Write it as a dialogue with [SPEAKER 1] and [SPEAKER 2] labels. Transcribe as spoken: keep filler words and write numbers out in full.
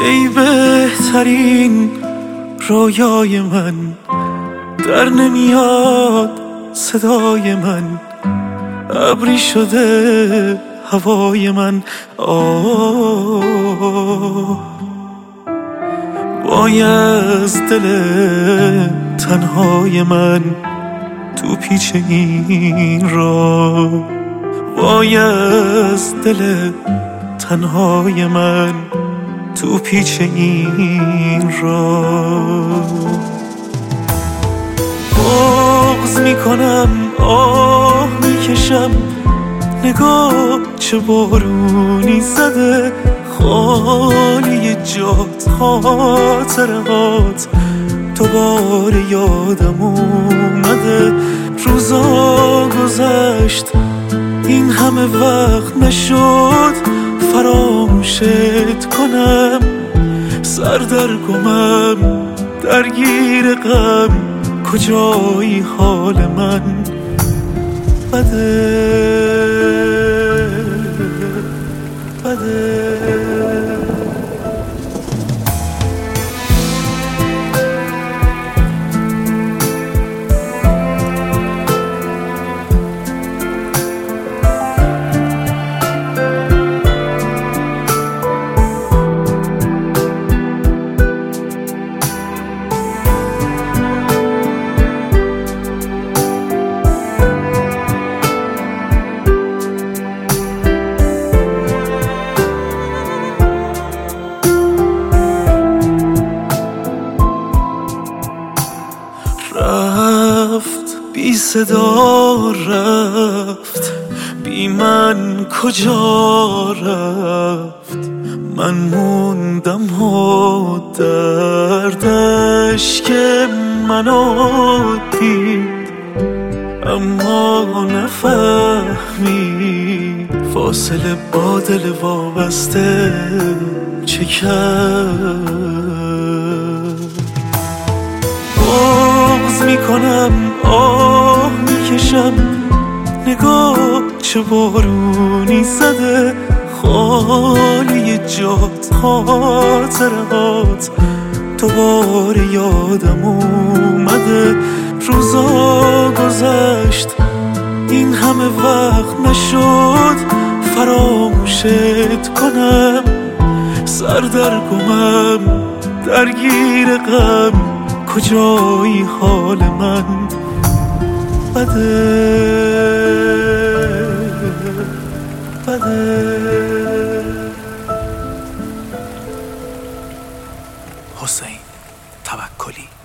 [SPEAKER 1] ای بهترین رویای من، در نمیاد صدای من، ابری شده هوای من. آه وای از دل تنهای من تو پیچ این راه، وای از دل تنهای من تو پیچ این راه. بغض میکنم، آه میکشم، نگاه چه بارونی زده، خالی جات خاطرات دوباره یادم اومده. روزا گذشت این همه وقت نشد فراموشت کنم، سر در گمم درگیر غم، کجایی حال من بده بده. رفت بی صدا رفت، بی من کجا رفت، من موندم و دردش که منو دید، اما نفهمید فاصله با دل وابسته چه کرد. بغض میکنم، آه میکشم، نگاه چه بارونی زده، خالی جات خاطرات دوباره یادم اومده. روزا گذشت این همه وقت نشد فراموشت کنم، سر در گمم درگیر غم، کجایی حال من بده بده. حسین توکلی.